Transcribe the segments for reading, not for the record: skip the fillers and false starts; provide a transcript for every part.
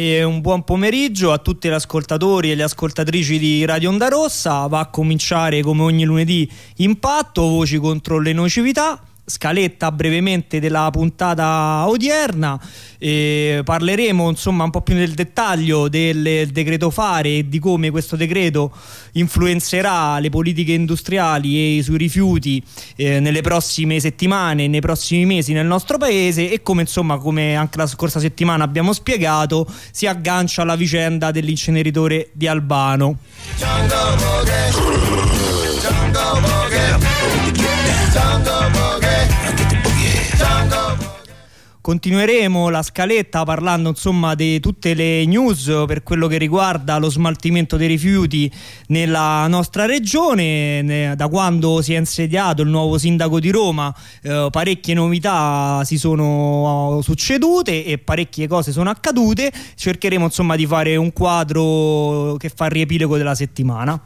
E un buon pomeriggio a tutti gli ascoltatori e le ascoltatrici di Radio Onda Rossa. Va a cominciare come ogni lunedì Impatto, voci contro le nocività. Scaletta brevemente della puntata odierna, parleremo insomma un po' più nel dettaglio del decreto fare e di come questo decreto influenzerà le politiche industriali e sui rifiuti nelle prossime settimane, nei prossimi mesi nel nostro paese, e come insomma, come anche la scorsa settimana abbiamo spiegato, si aggancia alla vicenda dell'inceneritore di Albano. Continueremo la scaletta parlando insomma di tutte le news per quello che riguarda lo smaltimento dei rifiuti nella nostra regione. Da quando si è insediato il nuovo sindaco di Roma parecchie novità si sono succedute e parecchie cose sono accadute. Cercheremo insomma di fare un quadro che fa il riepilogo della settimana.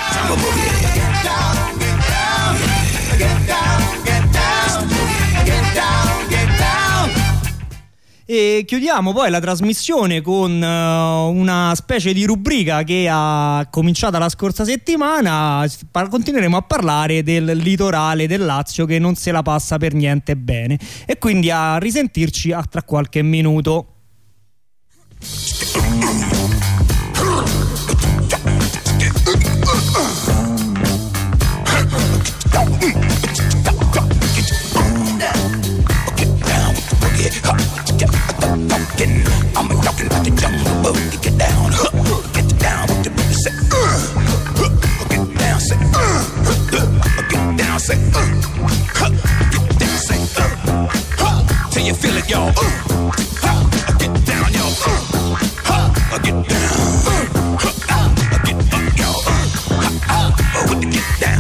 E chiudiamo poi la trasmissione con una specie di rubrica che ha cominciato la scorsa settimana. Continueremo a parlare del litorale del Lazio che non se la passa per niente bene, e quindi a risentirci tra qualche minuto. I'm talking about the jungle boogie. Get down, get down. What the brother say? Get down, say. Get down, say. Get down, say. Till you feel it, y'all. Get down, y'all. Get down. Get up, y'all. With the get down.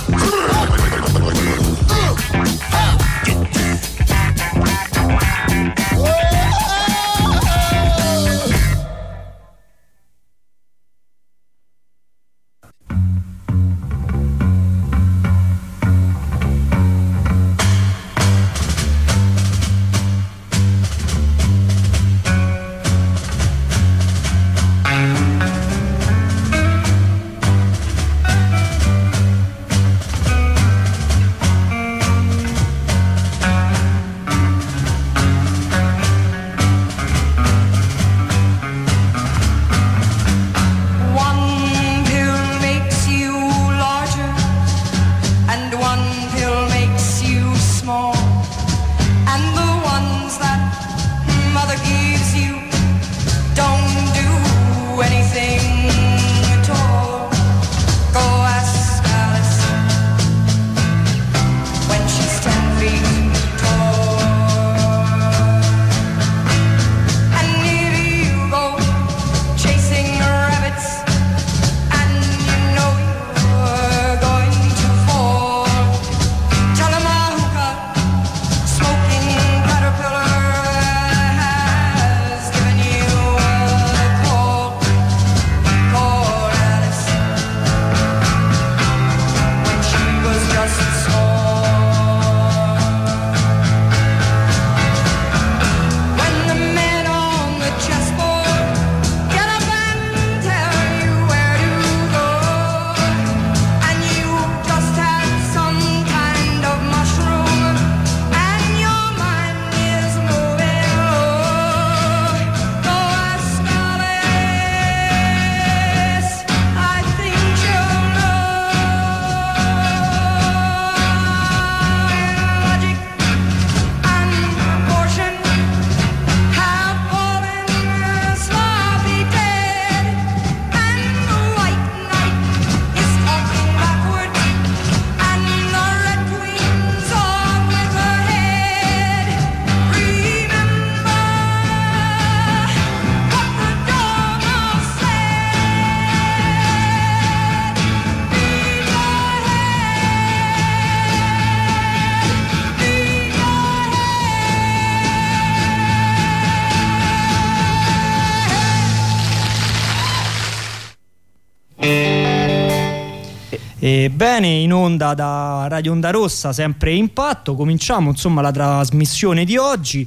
Bene, in onda da Radio Onda Rossa, sempre Impatto. Cominciamo insomma la trasmissione di oggi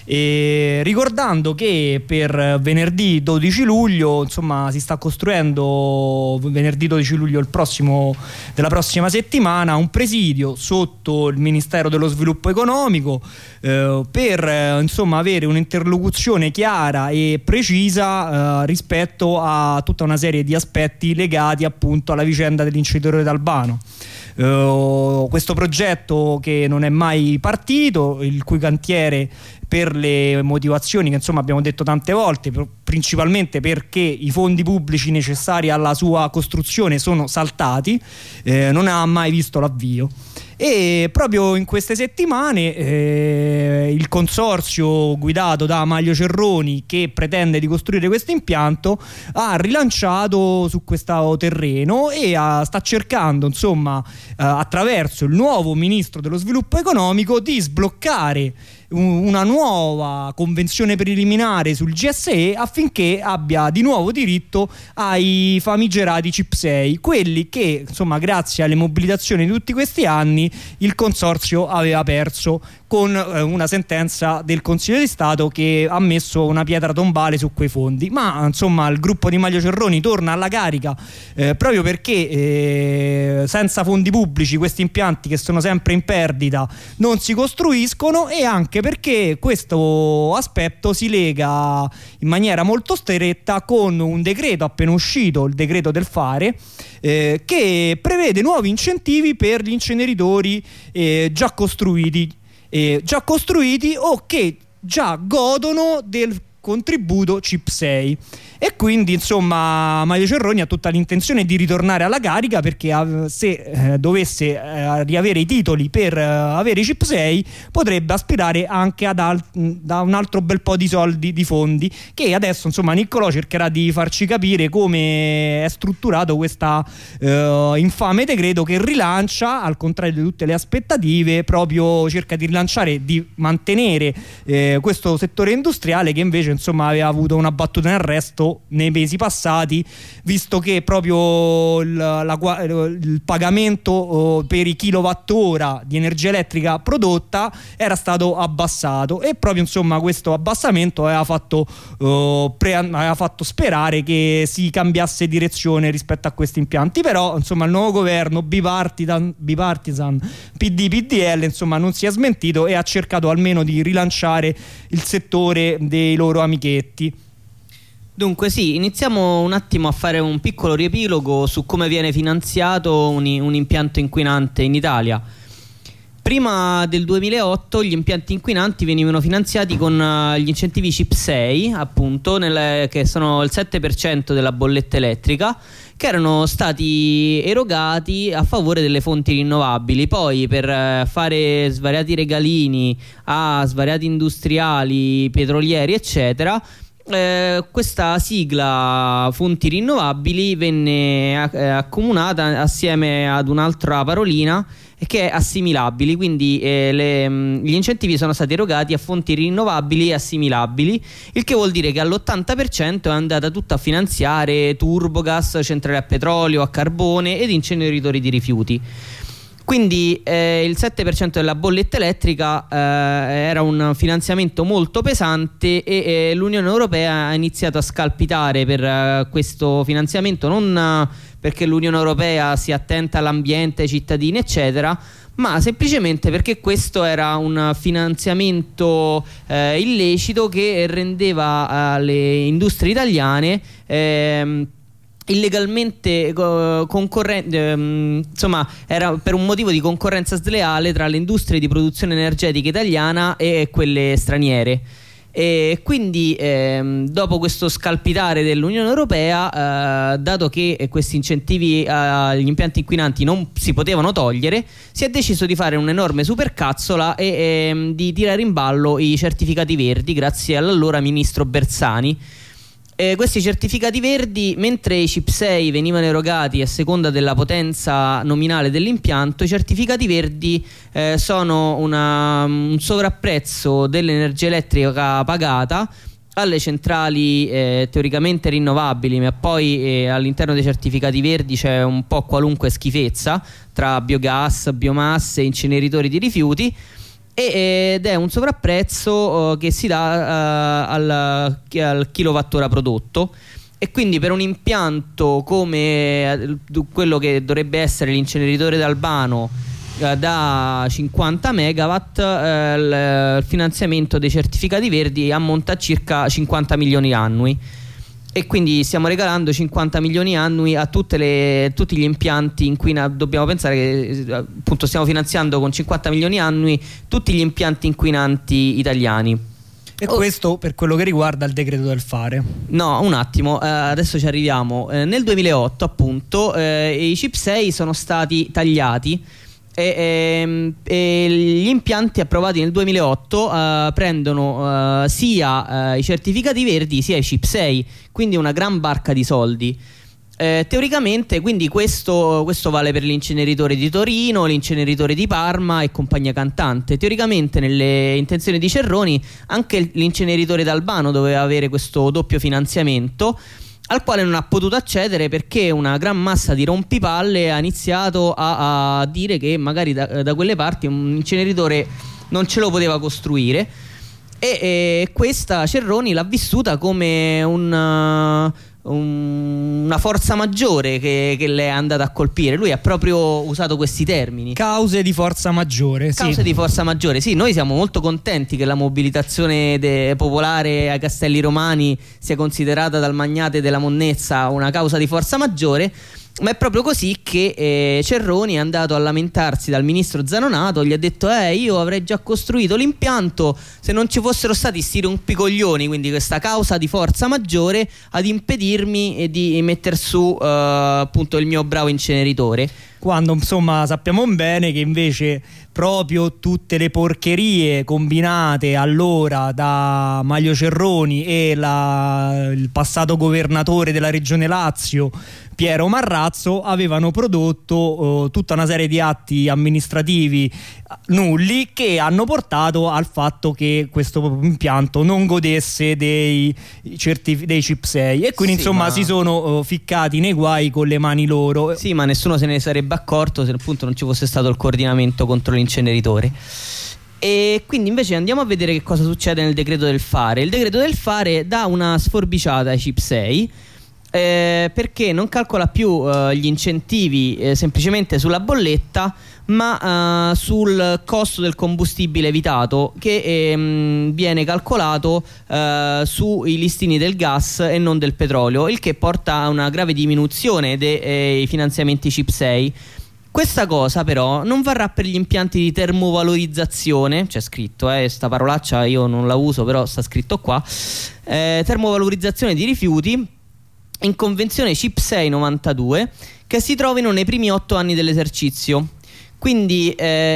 E ricordando che per venerdì 12 luglio, insomma, si sta costruendo venerdì 12 luglio della prossima settimana un presidio sotto il Ministero dello Sviluppo Economico per insomma avere un'interlocuzione chiara e precisa rispetto a tutta una serie di aspetti legati appunto alla vicenda dell'inceneritore d'Albano. Questo progetto che non è mai partito, il cui cantiere, per le motivazioni che insomma abbiamo detto tante volte, principalmente perché i fondi pubblici necessari alla sua costruzione sono saltati, non ha mai visto l'avvio. E proprio in queste settimane il consorzio guidato da Maglio Cerroni, che pretende di costruire questo impianto, ha rilanciato su questo terreno e sta cercando, insomma, attraverso il nuovo ministro dello sviluppo economico, di sbloccare una nuova convenzione preliminare sul GSE affinché abbia di nuovo diritto ai famigerati CIP6, quelli che insomma grazie alle mobilitazioni di tutti questi anni il consorzio aveva perso con una sentenza del Consiglio di Stato che ha messo una pietra tombale su quei fondi. Ma insomma il gruppo di Maglio Cerroni torna alla carica proprio perché senza fondi pubblici questi impianti, che sono sempre in perdita, non si costruiscono, e anche perché questo aspetto si lega in maniera molto stretta con un decreto appena uscito, il decreto del fare, che prevede nuovi incentivi per gli inceneritori già costruiti o che già godono del contributo CIP6. E quindi insomma Maglio Cerroni ha tutta l'intenzione di ritornare alla carica, perché se dovesse riavere i titoli per avere i CIP6 potrebbe aspirare anche da un altro bel po' di soldi, di fondi, che adesso insomma Niccolò cercherà di farci capire come è strutturato questo infame decreto, che rilancia, al contrario di tutte le aspettative, proprio cerca di rilanciare, di mantenere questo settore industriale che invece insomma aveva avuto una battuta in arresto nei mesi passati, visto che proprio il pagamento per i kilowattora di energia elettrica prodotta era stato abbassato, e proprio insomma questo abbassamento aveva fatto sperare che si cambiasse direzione rispetto a questi impianti. Però insomma il nuovo governo bipartisan PD-PDL insomma non si è smentito e ha cercato almeno di rilanciare il settore dei loro amichetti. Dunque sì, iniziamo un attimo a fare un piccolo riepilogo su come viene finanziato un impianto inquinante in Italia. Prima del 2008 gli impianti inquinanti venivano finanziati con gli incentivi CIP6, appunto, che sono il 7% della bolletta elettrica, che erano stati erogati a favore delle fonti rinnovabili. Poi per fare svariati regalini a svariati industriali, petrolieri eccetera, questa sigla fonti rinnovabili venne accomunata assieme ad un'altra parolina che è assimilabili, quindi gli incentivi sono stati erogati a fonti rinnovabili e assimilabili, il che vuol dire che all'80% è andata tutta a finanziare turbogas, centrali a petrolio, a carbone ed inceneritori di rifiuti. Quindi il 7% della bolletta elettrica era un finanziamento molto pesante, e l'Unione Europea ha iniziato a scalpitare per questo finanziamento, non perché l'Unione Europea sia attenta all'ambiente, ai cittadini eccetera, ma semplicemente perché questo era un finanziamento illecito che rendeva le industrie italiane illegalmente concorrente, insomma era per un motivo di concorrenza sleale tra le industrie di produzione energetica italiana e quelle straniere. E quindi dopo questo scalpitare dell'Unione Europea, dato che questi incentivi agli impianti inquinanti non si potevano togliere, si è deciso di fare un'enorme supercazzola e di tirare in ballo i certificati verdi, grazie all'allora ministro Bersani. Questi certificati verdi, mentre i CIP6 venivano erogati a seconda della potenza nominale dell'impianto, i certificati verdi sono un sovrapprezzo dell'energia elettrica pagata alle centrali teoricamente rinnovabili, ma poi all'interno dei certificati verdi c'è un po' qualunque schifezza tra biogas, biomasse, inceneritori di rifiuti. ed è un sovrapprezzo che si dà al kilowattora prodotto. E quindi per un impianto come quello che dovrebbe essere l'inceneritore d'Albano da 50 megawatt, il finanziamento dei certificati verdi ammonta a circa 50 milioni annui. E quindi stiamo regalando 50 milioni annui a tutti gli impianti inquinanti. Dobbiamo pensare che appunto stiamo finanziando con 50 milioni annui tutti gli impianti inquinanti italiani. E questo per quello che riguarda il decreto del fare. No, un attimo, adesso ci arriviamo. Nel 2008 appunto i CIP6 sono stati tagliati e gli impianti approvati nel 2008 prendono sia i certificati verdi sia i CIP6, quindi una gran barca di soldi. Teoricamente, quindi questo vale per l'inceneritore di Torino, l'inceneritore di Parma e compagnia cantante. Teoricamente, nelle intenzioni di Cerroni, anche l'inceneritore d'Albano doveva avere questo doppio finanziamento, al quale non ha potuto accedere perché una gran massa di rompipalle ha iniziato a dire che magari da quelle parti un inceneritore non ce lo poteva costruire, e questa Cerroni l'ha vissuta come una forza maggiore che le è andata a colpire. Lui ha proprio usato questi termini: cause di forza maggiore. Cause di forza maggiore. Sì, noi siamo molto contenti che la mobilitazione popolare ai Castelli Romani sia considerata dal magnate della monnezza una causa di forza maggiore, ma è proprio così che Cerroni è andato a lamentarsi dal ministro Zanonato. Gli ha detto: io avrei già costruito l'impianto se non ci fossero stati sti rompicoglioni, quindi questa causa di forza maggiore, ad impedirmi di mettere su appunto il mio bravo inceneritore. Quando insomma sappiamo bene che invece proprio tutte le porcherie combinate allora da Maglio Cerroni e il passato governatore della regione Lazio Piero Marrazzo avevano prodotto tutta una serie di atti amministrativi nulli che hanno portato al fatto che questo impianto non godesse dei CIP6, e quindi insomma si sono ficcati nei guai con le mani loro. Sì, ma nessuno se ne sarebbe accorto se appunto non ci fosse stato il coordinamento contro l'inceneritore. E quindi invece andiamo a vedere che cosa succede nel decreto del fare. Il decreto del fare dà una sforbiciata ai CIP6 perché non calcola più gli incentivi semplicemente sulla bolletta, ma sul costo del combustibile evitato, che viene calcolato sui listini del gas e non del petrolio, il che porta a una grave diminuzione dei finanziamenti CIP6. Questa cosa però non varrà per gli impianti di termovalorizzazione. C'è scritto, sta parolaccia io non la uso, però sta scritto qua, termovalorizzazione di rifiuti in convenzione CIP6 92, che si trovino nei primi 8 anni dell'esercizio. Quindi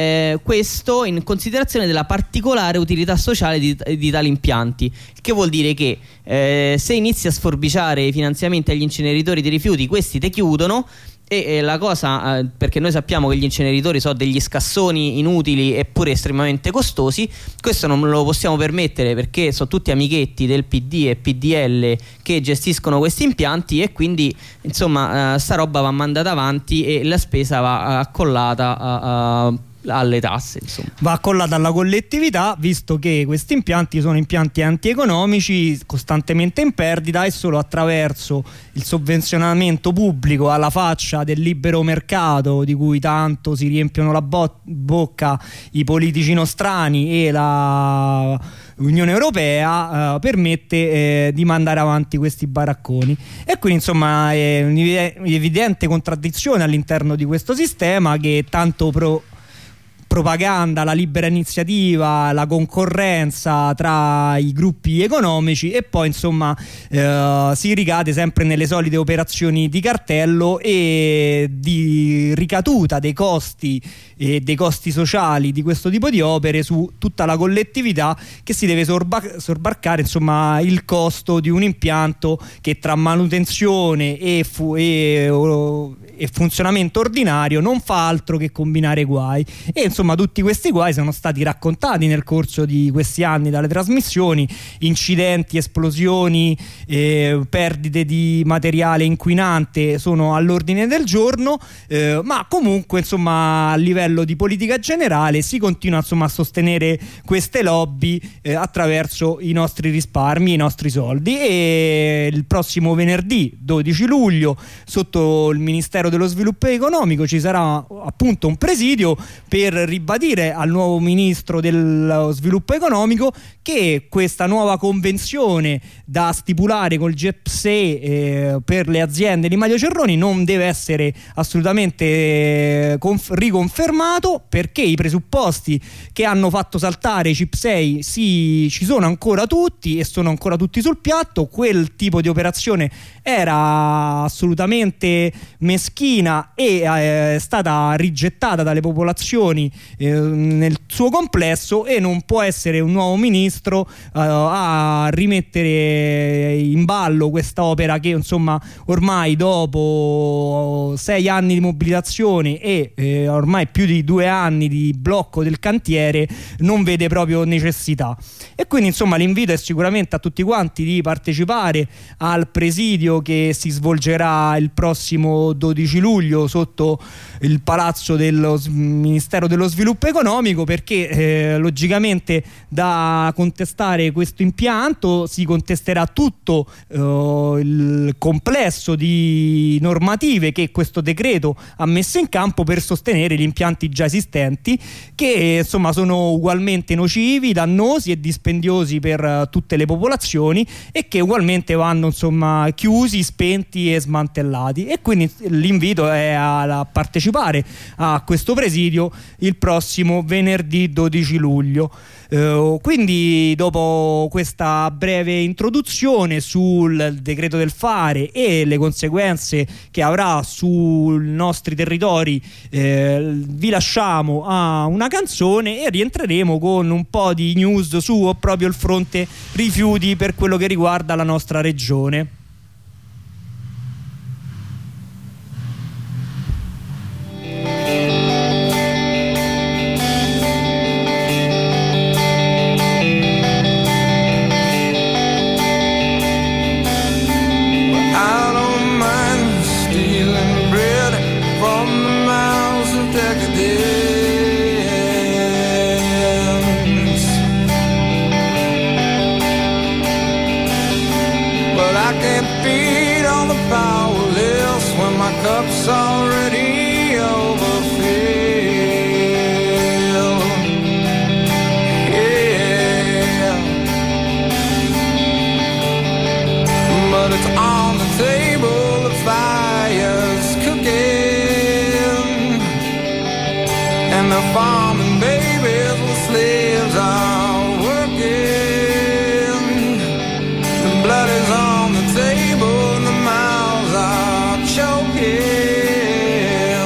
questo in considerazione della particolare utilità sociale di tali impianti, che vuol dire che se inizi a sforbiciare i finanziamenti agli inceneritori di rifiuti, questi te chiudono. E la cosa, perché noi sappiamo che gli inceneritori sono degli scassoni inutili eppure estremamente costosi, questo non lo possiamo permettere perché sono tutti amichetti del PD e PDL che gestiscono questi impianti, e quindi insomma sta roba va mandata avanti e la spesa va accollata alle tasse, insomma. Va accollata alla collettività, visto che questi impianti sono impianti antieconomici, costantemente in perdita, e solo attraverso il sovvenzionamento pubblico alla faccia del libero mercato di cui tanto si riempiono la bocca i politici nostrani e la Unione Europea permette di mandare avanti questi baracconi. E quindi insomma è un'evidente contraddizione all'interno di questo sistema che tanto propaganda la libera iniziativa, la concorrenza tra i gruppi economici, e poi insomma si ricade sempre nelle solite operazioni di cartello e di ricaduta dei costi e dei costi sociali di questo tipo di opere su tutta la collettività, che si deve sobbarcare insomma il costo di un impianto che tra manutenzione e funzionamento ordinario non fa altro che combinare guai. E insomma insomma tutti questi guai sono stati raccontati nel corso di questi anni dalle trasmissioni: incidenti, esplosioni, perdite di materiale inquinante sono all'ordine del giorno, ma comunque insomma a livello di politica generale si continua insomma a sostenere queste lobby attraverso i nostri risparmi, i nostri soldi. E il prossimo venerdì 12 luglio sotto il Ministero dello Sviluppo Economico ci sarà appunto un presidio per ribadire al nuovo Ministro dello Sviluppo Economico che questa nuova convenzione da stipulare col GEPSE per le aziende di Mario Cerroni non deve essere assolutamente riconfermato, perché i presupposti che hanno fatto saltare i CIP6 ci sono ancora tutti e sono ancora tutti sul piatto. Quel tipo di operazione era assolutamente meschina e è stata rigettata dalle popolazioni nel suo complesso, e non può essere un nuovo ministro a rimettere in ballo quest'opera che insomma ormai dopo 6 anni di mobilitazione e ormai più di 2 anni di blocco del cantiere non vede proprio necessità. E quindi insomma l'invito è sicuramente a tutti quanti di partecipare al presidio che si svolgerà il prossimo 12 luglio sotto il palazzo del Ministero dello Sviluppo Economico, perché logicamente da contestare questo impianto si contesterà tutto il complesso di normative che questo decreto ha messo in campo per sostenere gli impianti già esistenti, che insomma sono ugualmente nocivi, dannosi e dispendiosi per tutte le popolazioni, e che ugualmente vanno insomma chiusi, spenti e smantellati. E quindi l'invito è a partecipare a questo presidio il prossimo venerdì 12 luglio. Quindi dopo questa breve introduzione sul decreto del fare e le conseguenze che avrà sui nostri territori, vi lasciamo a una canzone e rientreremo con un po' di news su proprio il fronte rifiuti per quello che riguarda la nostra regione. Cup's already overfilled. Yeah, but it's on the table, the fire's cooking, and the farming babies with slaves are working. The blood is on the table and the mouths are choking.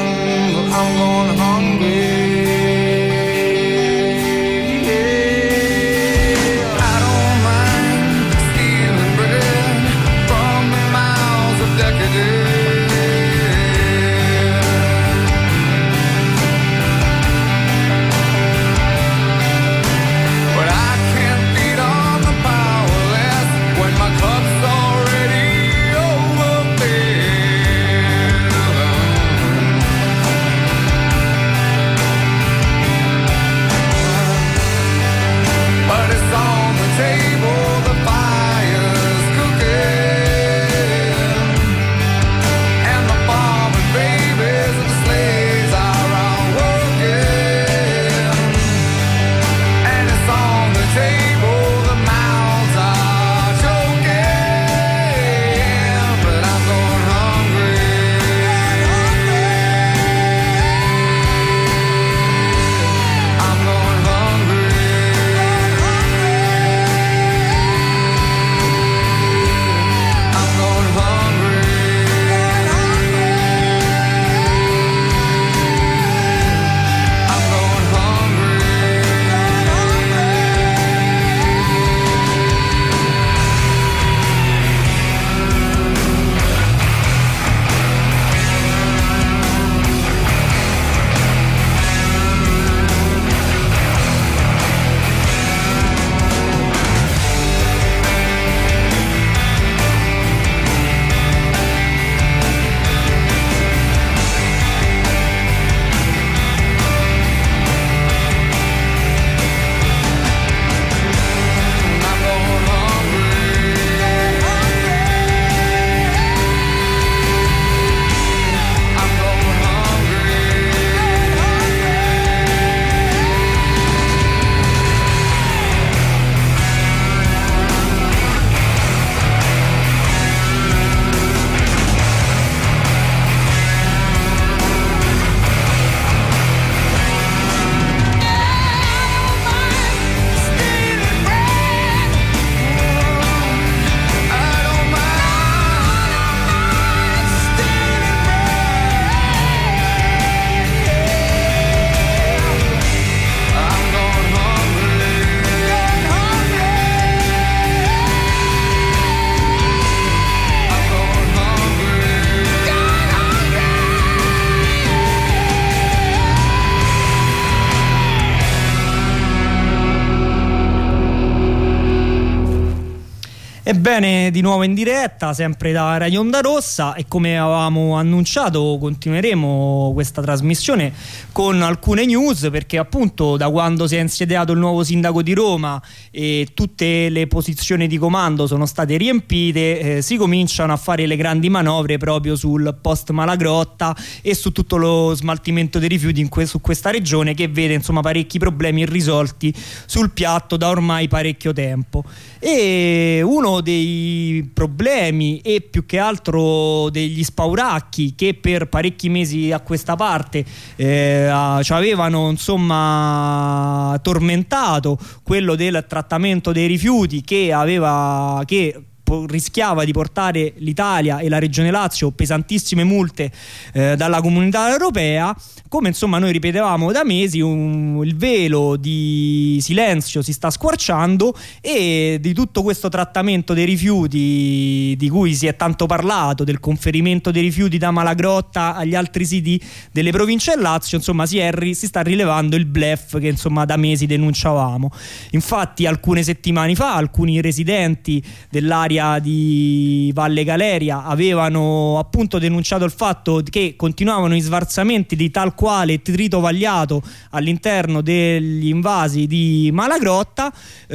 Ebbene, di nuovo in diretta, sempre da Radio Onda Rossa, e come avevamo annunciato continueremo questa trasmissione con alcune news, perché appunto da quando si è insediato il nuovo sindaco di Roma e tutte le posizioni di comando sono state riempite, si cominciano a fare le grandi manovre proprio sul post Malagrotta e su tutto lo smaltimento dei rifiuti su questa regione, che vede insomma parecchi problemi irrisolti sul piatto da ormai parecchio tempo. E uno dei problemi, e più che altro degli spauracchi che per parecchi mesi a questa parte ci avevano insomma tormentato, quello del trattamento dei rifiuti che rischiava di portare l'Italia e la regione Lazio pesantissime multe dalla comunità europea. Come insomma noi ripetevamo da mesi, il velo di silenzio si sta squarciando, e di tutto questo trattamento dei rifiuti di cui si è tanto parlato, del conferimento dei rifiuti da Malagrotta agli altri siti delle province del Lazio, insomma si sta rilevando il bluff che insomma da mesi denunciavamo. Infatti alcune settimane fa alcuni residenti dell'area di Valle Galeria avevano appunto denunciato il fatto che continuavano gli sversamenti di tal quale trito vagliato all'interno degli invasi di Malagrotta,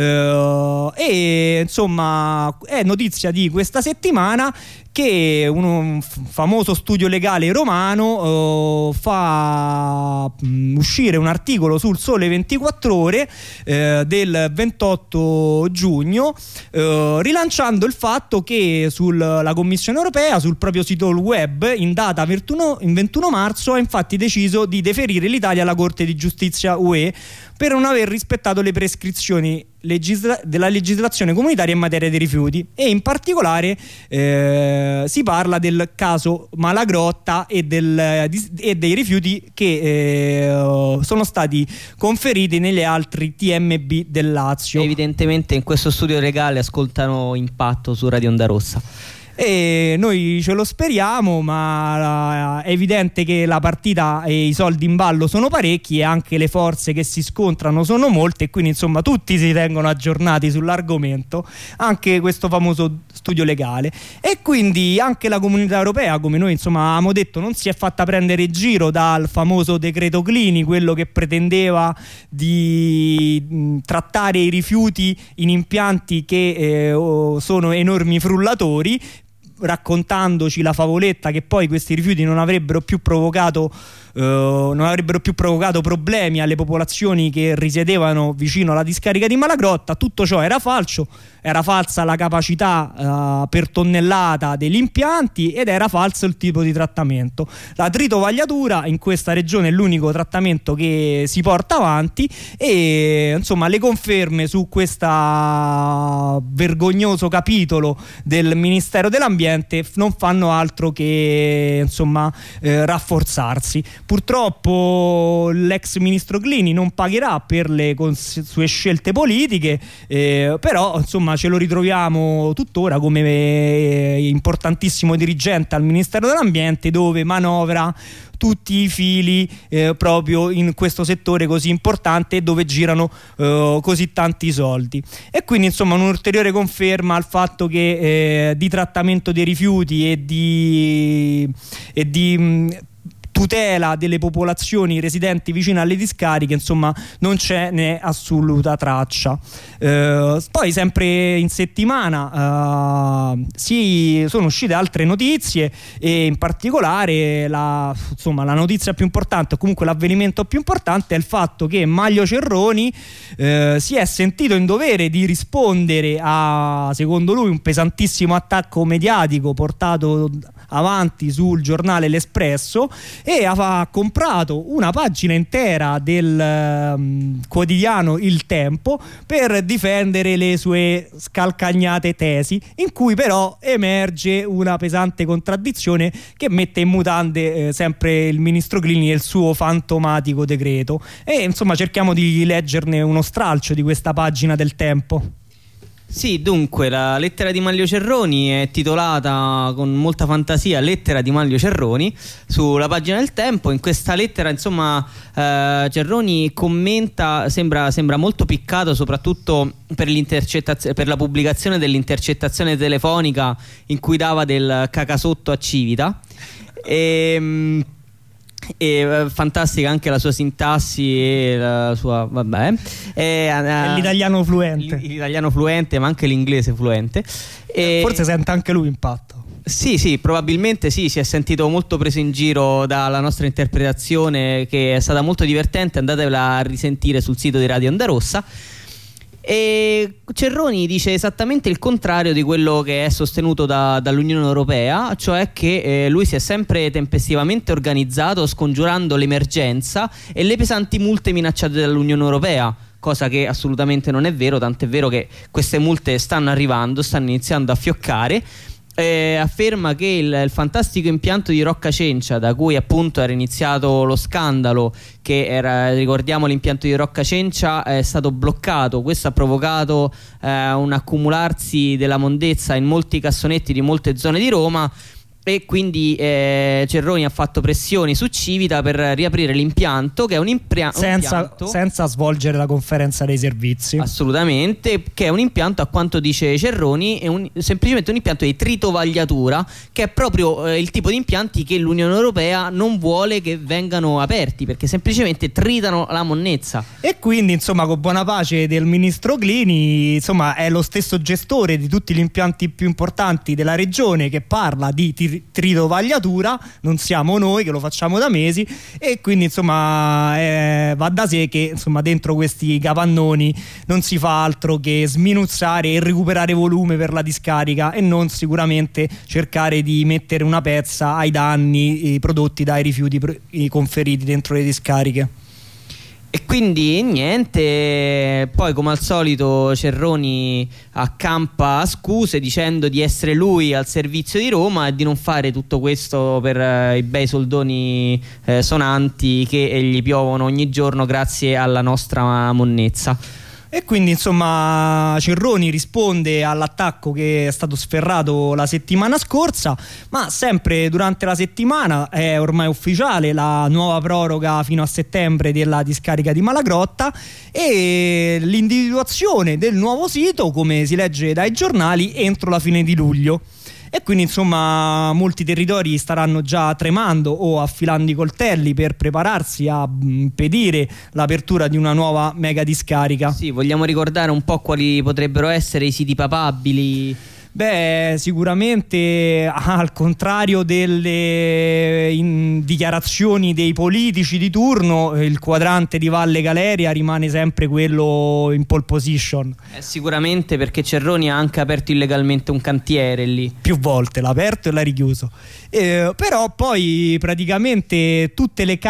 e insomma è notizia di questa settimana che un famoso studio legale romano fa uscire un articolo sul Sole 24 Ore del 28 giugno, rilanciando il fatto che la Commissione europea sul proprio sito web in data 21 marzo ha infatti deciso di deferire l'Italia alla Corte di Giustizia UE per non aver rispettato le prescrizioni della legislazione comunitaria in materia di rifiuti, e in particolare si parla del caso Malagrotta e dei rifiuti che sono stati conferiti negli altri TMB del Lazio. Evidentemente in questo studio legale ascoltano Impatto su Radio Onda Rossa. E noi ce lo speriamo, ma è evidente che la partita e i soldi in ballo sono parecchi, e anche le forze che si scontrano sono molte, e quindi insomma tutti si tengono aggiornati sull'argomento, anche questo famoso studio legale. E quindi anche la Comunità Europea, come noi insomma avevamo detto, non si è fatta prendere giro dal famoso decreto Clini, quello che pretendeva di trattare i rifiuti in impianti che sono enormi frullatori, raccontandoci la favoletta che poi questi rifiuti non avrebbero più provocato problemi alle popolazioni che risiedevano vicino alla discarica di Malagrotta. Tutto ciò era falso, era falsa la capacità per tonnellata degli impianti, ed era falso il tipo di trattamento. La tritovagliatura in questa regione è l'unico trattamento che si porta avanti, e insomma le conferme su questo vergognoso capitolo del Ministero dell'Ambiente non fanno altro che insomma rafforzarsi. Purtroppo l'ex ministro Clini non pagherà per le sue scelte politiche, però insomma ce lo ritroviamo tuttora come importantissimo dirigente al Ministero dell'Ambiente, dove manovra tutti i fili proprio in questo settore così importante, dove girano così tanti soldi. E quindi insomma un'ulteriore conferma al fatto che di trattamento dei rifiuti e di tutela delle popolazioni residenti vicino alle discariche insomma non c'è né assoluta traccia. Poi sempre in settimana sono uscite altre notizie, e in particolare la notizia più importante, o comunque l'avvenimento più importante, è il fatto che Maglio Cerroni si è sentito in dovere di rispondere a, secondo lui, un pesantissimo attacco mediatico portato avanti sul giornale L'Espresso, e ha comprato una pagina intera del quotidiano Il Tempo per difendere le sue scalcagnate tesi, in cui però emerge una pesante contraddizione che mette in mutande sempre il ministro Clini e il suo fantomatico decreto. E insomma cerchiamo di leggerne uno stralcio di questa pagina del Tempo. Sì, dunque la lettera di Manlio Cerroni è titolata con molta fantasia Lettera di Manlio Cerroni sulla pagina del Tempo. In questa lettera, insomma, Cerroni commenta, sembra molto piccato soprattutto per per la pubblicazione dell'intercettazione telefonica in cui dava del cacasotto a Civita. E fantastica anche la sua sintassi e la sua l'italiano fluente, l'italiano fluente, ma anche l'inglese fluente, e forse sente anche lui impatto. Sì, probabilmente sì, si è sentito molto preso in giro dalla nostra interpretazione, che è stata molto divertente. Andatevela a risentire sul sito di Radio Onda Rossa. E Cerroni dice esattamente il contrario di quello che è sostenuto dall'Unione Europea, cioè che lui si è sempre tempestivamente organizzato scongiurando l'emergenza e le pesanti multe minacciate dall'Unione Europea, cosa che assolutamente non è vero, tant'è vero che queste multe stanno arrivando, stanno iniziando a fioccare. Afferma che il fantastico impianto di Rocca Cencia, da cui appunto era iniziato lo scandalo, che era, ricordiamo, l'impianto di Rocca Cencia è stato bloccato. Questo ha provocato un accumularsi della mondezza in molti cassonetti di molte zone di Roma, e quindi Cerroni ha fatto pressioni su Civita per riaprire l'impianto, che è un impianto senza svolgere la conferenza dei servizi. Assolutamente, che è un impianto, a quanto dice Cerroni, è semplicemente un impianto di tritovagliatura, che è proprio il tipo di impianti che l'Unione Europea non vuole che vengano aperti, perché semplicemente tritano la monnezza. E quindi, insomma, con buona pace del ministro Clini, insomma, è lo stesso gestore di tutti gli impianti più importanti della regione che parla di tritovagliatura, non siamo noi che lo facciamo da mesi. E quindi, insomma, va da sé che, insomma, dentro questi capannoni non si fa altro che sminuzzare e recuperare volume per la discarica, e non sicuramente cercare di mettere una pezza ai danni prodotti dai rifiuti conferiti dentro le discariche. E quindi niente, poi come al solito Cerroni accampa scuse dicendo di essere lui al servizio di Roma e di non fare tutto questo per i bei soldoni sonanti che gli piovono ogni giorno grazie alla nostra monnezza. E quindi, insomma, Cerroni risponde all'attacco che è stato sferrato la settimana scorsa, ma sempre durante la settimana è ormai ufficiale la nuova proroga fino a settembre della discarica di Malagrotta e l'individuazione del nuovo sito, come si legge dai giornali, entro la fine di luglio. E quindi, insomma, molti territori staranno già tremando o affilando i coltelli per prepararsi a impedire l'apertura di una nuova mega discarica. Sì, vogliamo ricordare un po' quali potrebbero essere i siti papabili? Beh, sicuramente, al contrario delle dichiarazioni dei politici di turno, il quadrante di Valle Galeria rimane sempre quello in pole position. Sicuramente, perché Cerroni ha anche aperto illegalmente un cantiere lì. Più volte l'ha aperto e l'ha richiuso. Però poi praticamente tutte le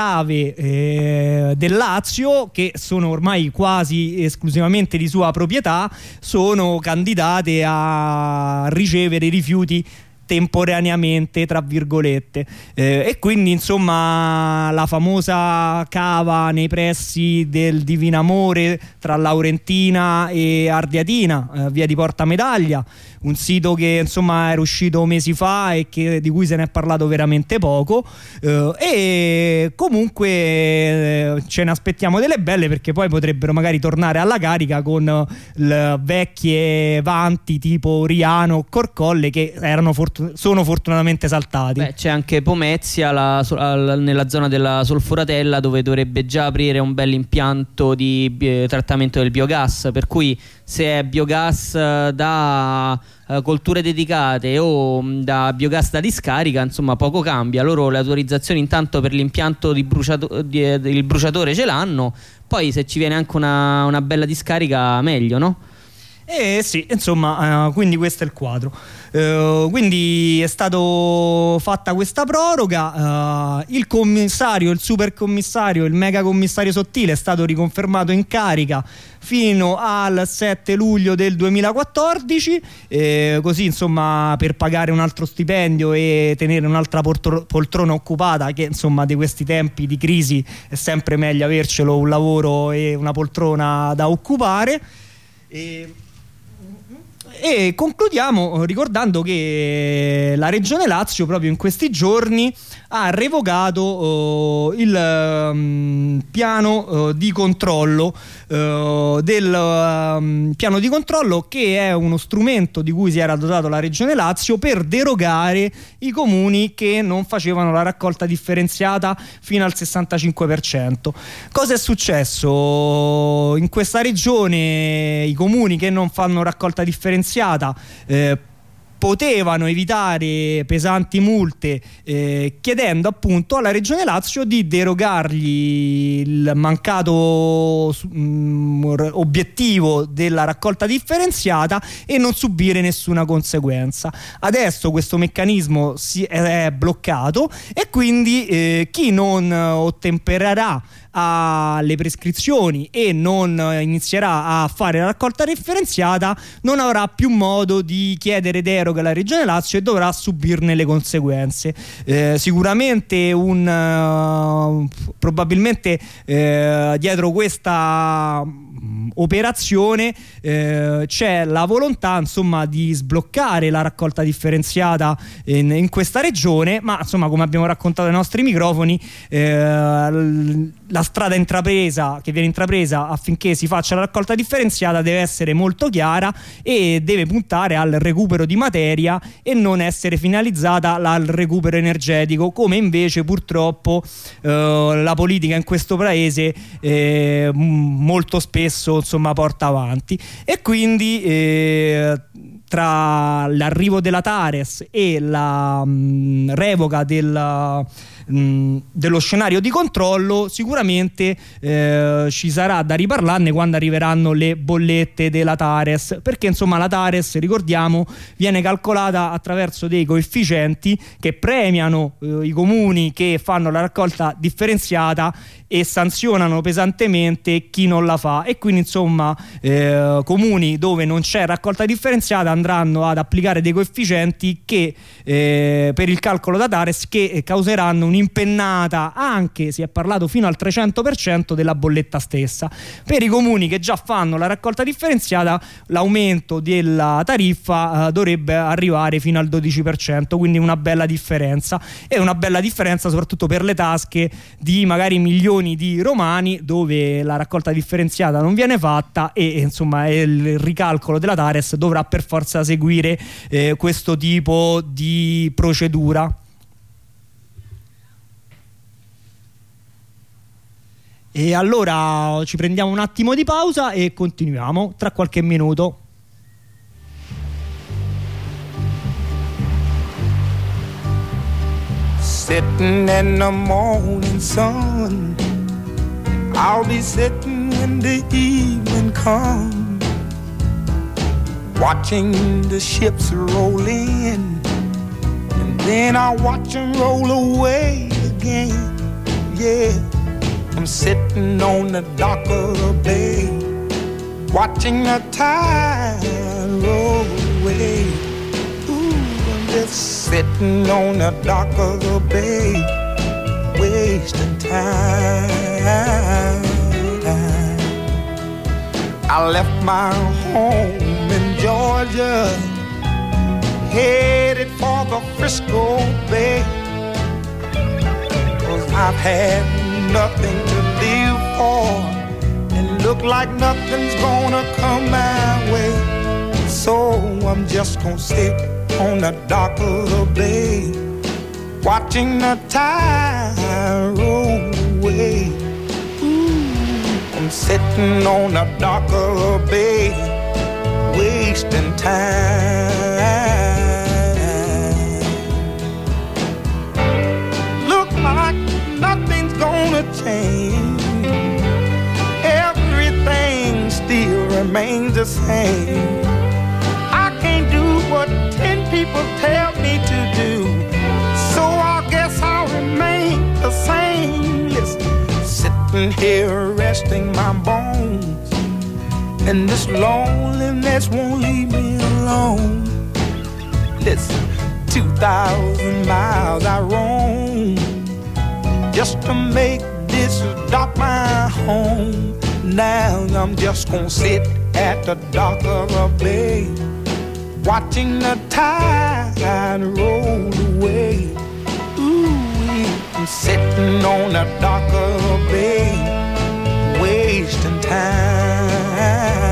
cave del Lazio, che sono ormai quasi esclusivamente di sua proprietà, sono candidate a ricevere rifiuti temporaneamente, tra virgolette, e quindi, insomma, la famosa cava nei pressi del Divinamore tra Laurentina e Ardiatina, via di Porta Medaglia, un sito che, insomma, era uscito mesi fa e di cui se ne è parlato veramente poco, e comunque ce ne aspettiamo delle belle, perché poi potrebbero magari tornare alla carica con vecchie vanti tipo Riano o Corcolle, che sono fortunatamente saltati. Beh, c'è anche Pomezia nella zona della Solforatella, dove dovrebbe già aprire un bel impianto di trattamento del biogas, per cui se è biogas da colture dedicate o da biogas da discarica, insomma, poco cambia. Loro le autorizzazioni intanto per l'impianto il bruciatore ce l'hanno, poi se ci viene anche una bella discarica meglio, no? Sì, insomma, quindi questo è il quadro. Quindi è stato fatta questa proroga, il commissario, il supercommissario, il megacommissario Sottile è stato riconfermato in carica fino al 7 luglio del 2014, così, insomma, per pagare un altro stipendio e tenere un'altra poltrona occupata, che, insomma, di questi tempi di crisi è sempre meglio avercelo un lavoro e una poltrona da occupare. E concludiamo ricordando che la Regione Lazio proprio in questi giorni ha revocato il piano di controllo piano di controllo, che è uno strumento di cui si era dotato la Regione Lazio per derogare i comuni che non facevano la raccolta differenziata fino al 65%. Cosa è successo? In questa regione i comuni che non fanno raccolta differenziata potevano evitare pesanti multe chiedendo appunto alla Regione Lazio di derogargli il mancato obiettivo della raccolta differenziata e non subire nessuna conseguenza. Adesso questo meccanismo è bloccato e quindi chi non ottempererà alle prescrizioni e non inizierà a fare la raccolta differenziata non avrà più modo di chiedere deroga alla Regione Lazio e dovrà subirne le conseguenze. Sicuramente probabilmente dietro questa operazione c'è la volontà insomma di sbloccare la raccolta differenziata in questa regione, ma insomma, come abbiamo raccontato ai nostri microfoni, la strada che viene intrapresa affinché si faccia la raccolta differenziata deve essere molto chiara e deve puntare al recupero di materia e non essere finalizzata al recupero energetico, come invece purtroppo la politica in questo paese molto spesso insomma porta avanti. E quindi tra l'arrivo della TARES e la revoca dello scenario di controllo sicuramente ci sarà da riparlarne quando arriveranno le bollette della TARES, perché insomma la TARES, ricordiamo, viene calcolata attraverso dei coefficienti che premiano i comuni che fanno la raccolta differenziata e sanzionano pesantemente chi non la fa, e quindi insomma comuni dove non c'è raccolta differenziata andranno ad applicare dei coefficienti che per il calcolo da TARES che causeranno un'impennata, anche si è parlato fino al 300% della bolletta stessa. Per i comuni che già fanno la raccolta differenziata l'aumento della tariffa dovrebbe arrivare fino al 12%, quindi una bella differenza, e una bella differenza soprattutto per le tasche di magari milioni di romani dove la raccolta differenziata non viene fatta e insomma il ricalcolo della TARES dovrà per forza seguire questo tipo di procedura. E allora ci prendiamo un attimo di pausa e continuiamo tra qualche minuto. Sitting in the morning sun, I'll be sitting when the evening comes, watching the ships roll in, and then I'll watch them roll away again. Yeah, I'm sitting on the dock of the bay, watching the tide roll away. Just sitting on the dock of the bay, wasting time. I left my home in Georgia, headed for the Frisco Bay, 'cause I've had nothing to live for, and look like nothing's gonna come my way. So I'm just gonna sit on the dock of the bay, watching the tide roll away. I'm sitting on the dock of the bay, wasting time. Look like nothing's gonna change, everything still remains the same. I can't do what 10 people tell me to do, so I guess I'll remain the same. Listen, sitting here resting my bones, and this loneliness won't leave me alone. Listen, 2,000 miles I roam just to make this dock my home. Now I'm just gonna sit at the dock of a bay, watching the tide roll away. Ooh, I'm sitting on a darker bay, wasting time.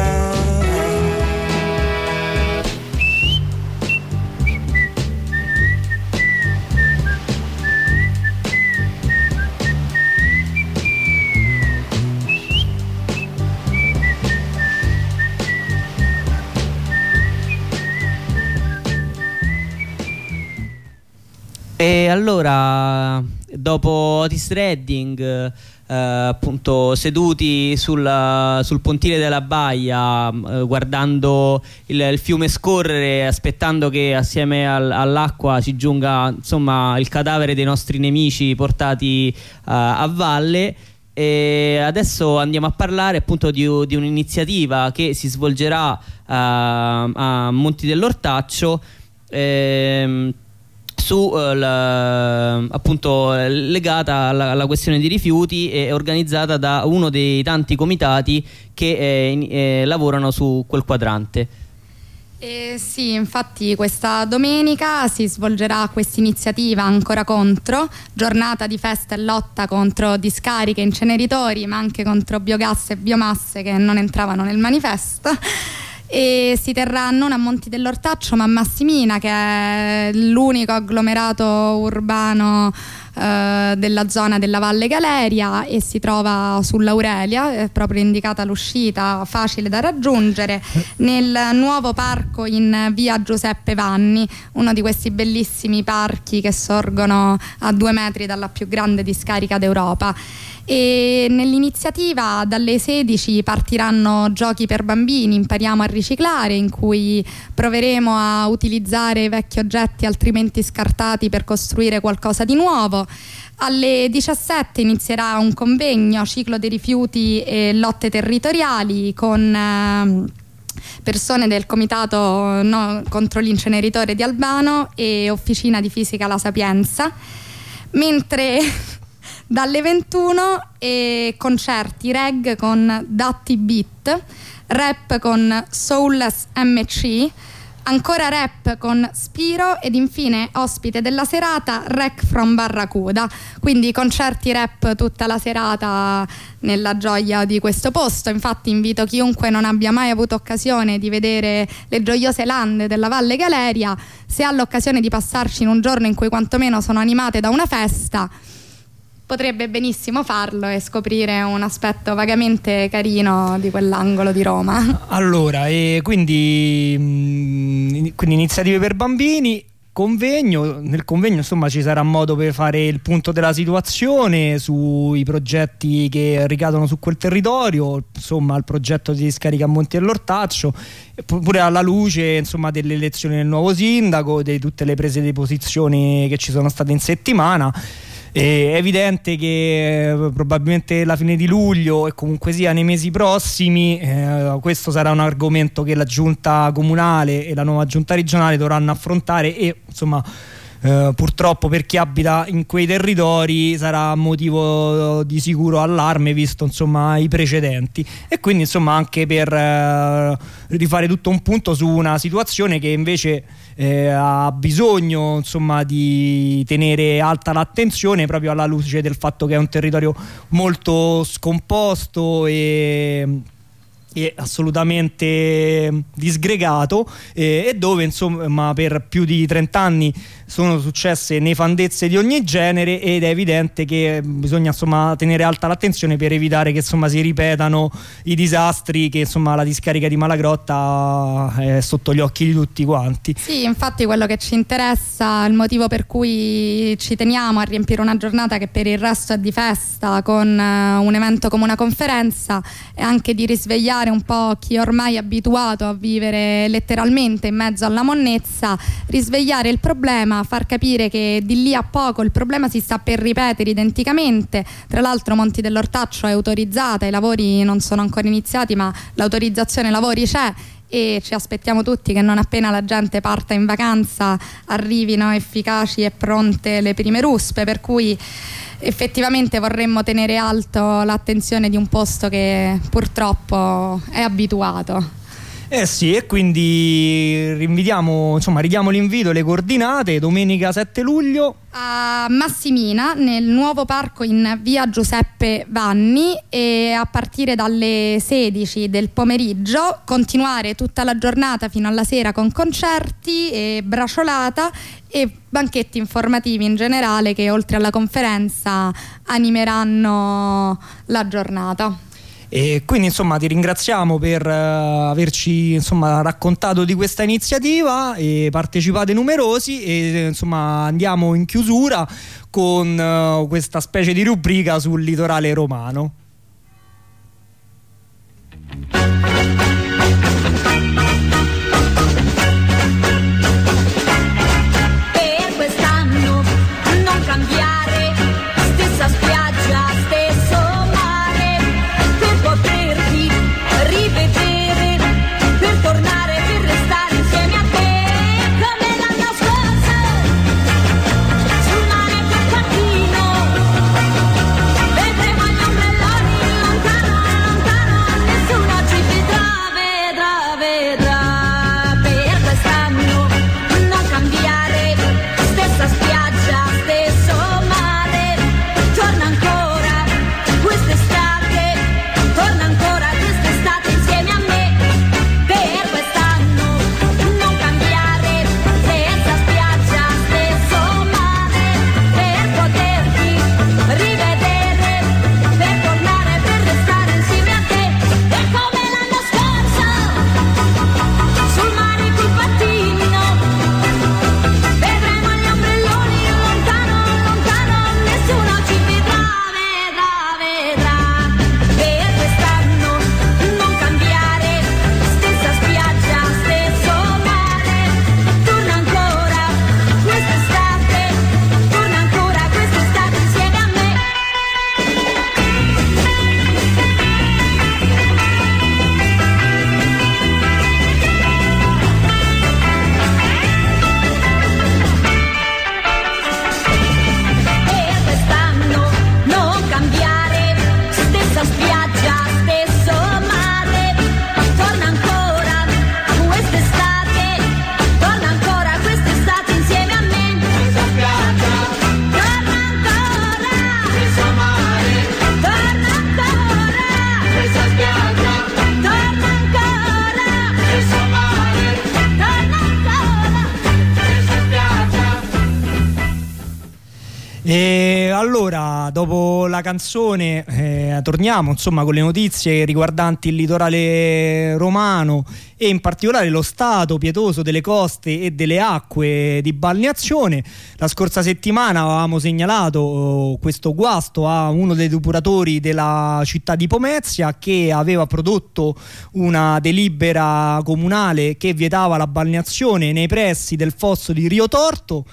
E allora, dopo Otis Redding, appunto seduti sul pontile della baia, guardando il fiume scorrere, aspettando che assieme all'acqua si giunga, insomma, il cadavere dei nostri nemici portati a valle. E adesso andiamo a parlare appunto di un'iniziativa che si svolgerà a Monti dell'Ortaccio, appunto legata alla questione dei rifiuti, e organizzata da uno dei tanti comitati che lavorano su quel quadrante. Sì, infatti questa domenica si svolgerà questa iniziativa Ancora Contro, giornata di festa e lotta contro discariche, inceneritori, ma anche contro biogas e biomasse che non entravano nel manifesto. E si terrà non a Monti dell'Ortaccio ma a Massimina, che è l'unico agglomerato urbano della zona della Valle Galeria, e si trova sull'Aurelia, è proprio indicata l'uscita, facile da raggiungere, nel nuovo parco in via Giuseppe Vanni, uno di questi bellissimi parchi che sorgono a 2 metri dalla più grande discarica d'Europa. E nell'iniziativa dalle 16 partiranno giochi per bambini, impariamo a riciclare, in cui proveremo a utilizzare vecchi oggetti altrimenti scartati per costruire qualcosa di nuovo. Alle 17 inizierà un convegno, ciclo dei rifiuti e lotte territoriali, con persone del comitato contro l'inceneritore di Albano e Officina di Fisica La Sapienza, mentre dalle 21 concerti reg con Datti Beat, rap con Soulless MC, ancora rap con Spiro, ed infine ospite della serata Rec from Barracuda. Quindi concerti rap tutta la serata nella gioia di questo posto. Infatti invito chiunque non abbia mai avuto occasione di vedere le gioiose lande della Valle Galeria, se ha l'occasione di passarci in un giorno in cui quantomeno sono animate da una festa, potrebbe benissimo farlo e scoprire un aspetto vagamente carino di quell'angolo di Roma. Allora, quindi iniziative per bambini, convegno. Nel convegno, insomma, ci sarà modo per fare il punto della situazione sui progetti che ricadono su quel territorio, insomma il progetto di discarica a Monti dell'Ortaccio, pure alla luce, insomma, delle elezioni del nuovo sindaco, di tutte le prese di posizione che ci sono state in settimana. È evidente che probabilmente la fine di luglio e comunque sia nei mesi prossimi questo sarà un argomento che la giunta comunale e la nuova giunta regionale dovranno affrontare, e insomma purtroppo per chi abita in quei territori sarà motivo di sicuro allarme, visto insomma i precedenti, e quindi insomma anche per rifare tutto un punto su una situazione che invece ha bisogno insomma di tenere alta l'attenzione, proprio alla luce del fatto che è un territorio molto scomposto e assolutamente disgregato, e dove insomma per più di 30 anni sono successe nefandezze di ogni genere, ed è evidente che bisogna insomma tenere alta l'attenzione per evitare che insomma si ripetano i disastri che insomma la discarica di Malagrotta è sotto gli occhi di tutti quanti. Sì, infatti quello che ci interessa, il motivo per cui ci teniamo a riempire una giornata che per il resto è di festa, con un evento come una conferenza, è anche di risvegliare un po' chi ormai è abituato a vivere letteralmente in mezzo alla monnezza, risvegliare il problema, far capire che di lì a poco il problema si sta per ripetere identicamente. Tra l'altro Monti dell'Ortaccio è autorizzata, i lavori non sono ancora iniziati ma l'autorizzazione lavori c'è, e ci aspettiamo tutti che non appena la gente parta in vacanza arrivino efficaci e pronte le prime ruspe, per cui effettivamente vorremmo tenere alto l'attenzione di un posto che purtroppo è abituato. Sì, e quindi ridiamo l'invito, le coordinate, domenica 7 luglio a Massimina, nel nuovo parco in via Giuseppe Vanni, e a partire dalle 16 del pomeriggio continuare tutta la giornata fino alla sera con concerti e braciolata e banchetti informativi in generale che oltre alla conferenza animeranno la giornata. E quindi ti ringraziamo per averci raccontato di questa iniziativa, e partecipate numerosi, e andiamo in chiusura con questa specie di rubrica sul litorale romano. Per quest'anno non cambiare, stessa spiaggia, stesso mare, per poterti rivedere, per tornare, per restare insieme a te, come l'anno scorso, sul mare più partino, vedremo gli ombrelloni lontano, lontano, nessuno ci vedrà, vedrà, vedrà. Per quest'anno non cambiare, stessa spiaggia, stesso mare, torna ancora quest'estate, torna ancora quest'estate insieme a me. Per quest'anno non cambiare, stessa spiaggia, stesso mare, per poterti rivedere, per tornare, per restare insieme a te. E come l'anno scorso, sul mare col pattino, vedremo gli ombrelloni lontano, lontano, nessuno ci vedrà, vedrà, vedrà. Per quest'anno non cambiare, stessa spiaggia, stesso mare, torna ancora quest'estate, torna ancora quest'estate insieme a me. Per quest'anno non cambiare, stessa spiaggia, stesso mare, torna ancora quest'estate, torna ancora quest'estate insieme a me. Stessa spiaggia, torna ancora, stesso mare, torna ancora, stessa spiaggia, torna ancora, stesso mare, torna ancora, stessa spiaggia. E allora, dopo la canzone, torniamo con le notizie riguardanti il litorale romano e in particolare lo stato pietoso delle coste e delle acque di balneazione. La scorsa settimana avevamo segnalato questo guasto a uno dei depuratori della città di Pomezia, che aveva prodotto una delibera comunale che vietava la balneazione nei pressi del fosso di Rio Torto.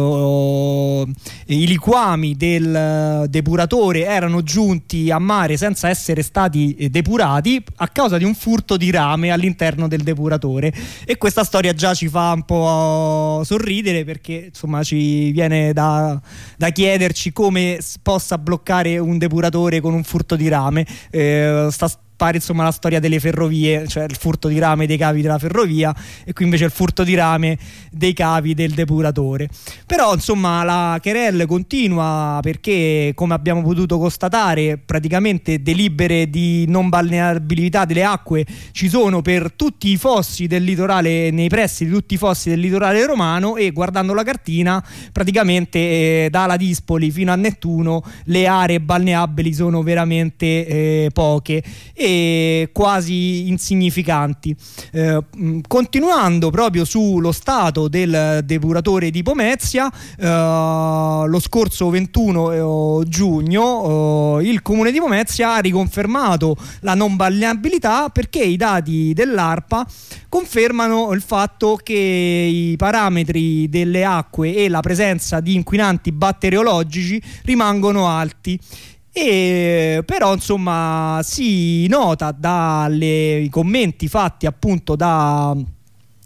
I liquami del depuratore erano giunti a mare senza essere stati depurati a causa di un furto di rame all'interno del depuratore, e questa storia già ci fa un po' sorridere, perché ci viene da chiederci come possa bloccare un depuratore con un furto di rame. Pare la storia delle ferrovie, cioè il furto di rame dei cavi della ferrovia, e qui invece il furto di rame dei cavi del depuratore. Però la querelle continua, perché come abbiamo potuto constatare praticamente delibere di non balneabilità delle acque ci sono per tutti i fossi del litorale, nei pressi di tutti i fossi del litorale romano, e guardando la cartina praticamente dalla Dispoli fino a Nettuno le aree balneabili sono veramente poche e quasi insignificanti. Continuando proprio sullo stato del depuratore di Pomezia, lo scorso 21 giugno il comune di Pomezia ha riconfermato la non balneabilità, perché i dati dell'ARPA confermano il fatto che i parametri delle acque e la presenza di inquinanti batteriologici rimangono alti. E però si nota dai commenti fatti appunto da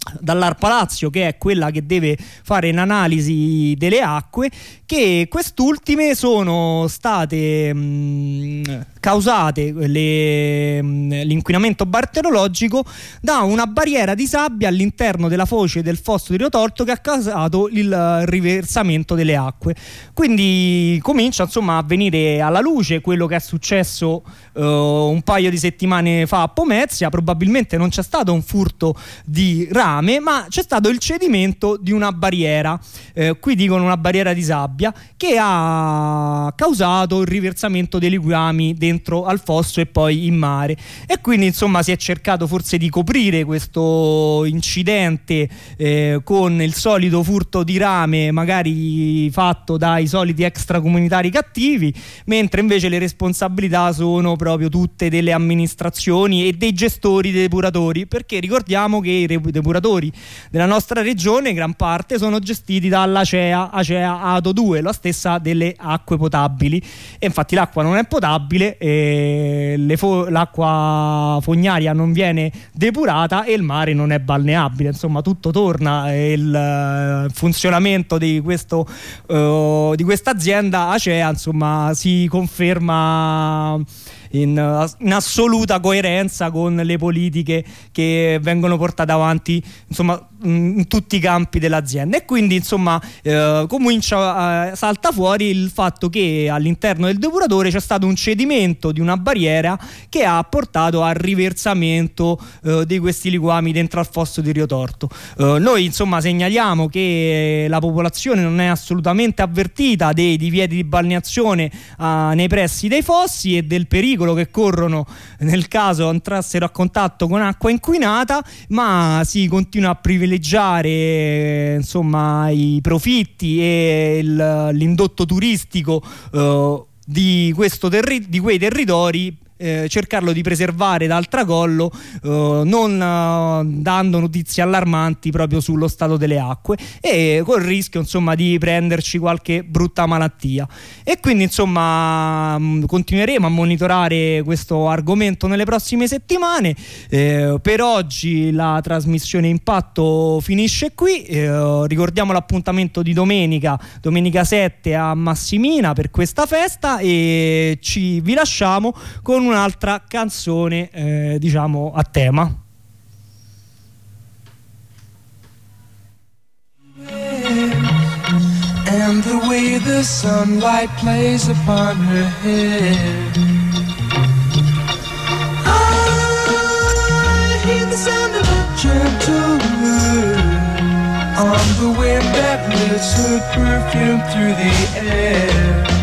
dall'ARPA Lazio, che è quella che deve fare l'analisi delle acque, che quest'ultime sono state causate l'inquinamento batteriologico da una barriera di sabbia all'interno della foce del fosso di Riotorto, che ha causato il riversamento delle acque. Quindi comincia insomma a venire alla luce quello che è successo un paio di settimane fa a Pomezia. Probabilmente non c'è stato un furto di rame, ma c'è stato il cedimento di una barriera, qui dicono una barriera di sabbia, che ha causato il riversamento dei liquami dentro al fosso e poi in mare. E quindi insomma si è cercato forse di coprire questo incidente con il solito furto di rame, magari fatto dai soliti extracomunitari cattivi, mentre invece le responsabilità sono proprio tutte delle amministrazioni e dei gestori dei depuratori, perché ricordiamo che i depuratori della nostra regione gran parte sono gestiti dall'Acea ATO 2, la stessa delle acque potabili, e infatti l'acqua non è potabile, l'acqua fognaria non viene depurata e il mare non è balneabile. Insomma tutto torna, il funzionamento di questa azienda Acea insomma si conferma in assoluta coerenza con le politiche che vengono portate avanti insomma in tutti i campi dell'azienda. E quindi insomma salta fuori il fatto che all'interno del depuratore c'è stato un cedimento di una barriera che ha portato al riversamento di questi liquami dentro al fosso di Riotorto. Noi insomma segnaliamo che la popolazione non è assolutamente avvertita dei divieti di balneazione nei pressi dei fossi e del pericolo che corrono nel caso entrassero a contatto con acqua inquinata, ma si continua a privilegiare insomma i profitti e l'indotto turistico di quei territori, cercarlo di preservare dal tracollo, non dando notizie allarmanti proprio sullo stato delle acque, e col rischio insomma di prenderci qualche brutta malattia. E quindi insomma continueremo a monitorare questo argomento nelle prossime settimane. Per oggi la trasmissione Impatto finisce qui. Ricordiamo l'appuntamento di domenica 7 a Massimina per questa festa, e vi lasciamo con un'altra canzone diciamo a tema. And the way the sunlight plays upon her head, I hear the sound of a gentle word on the wind that lifts her perfume through the air.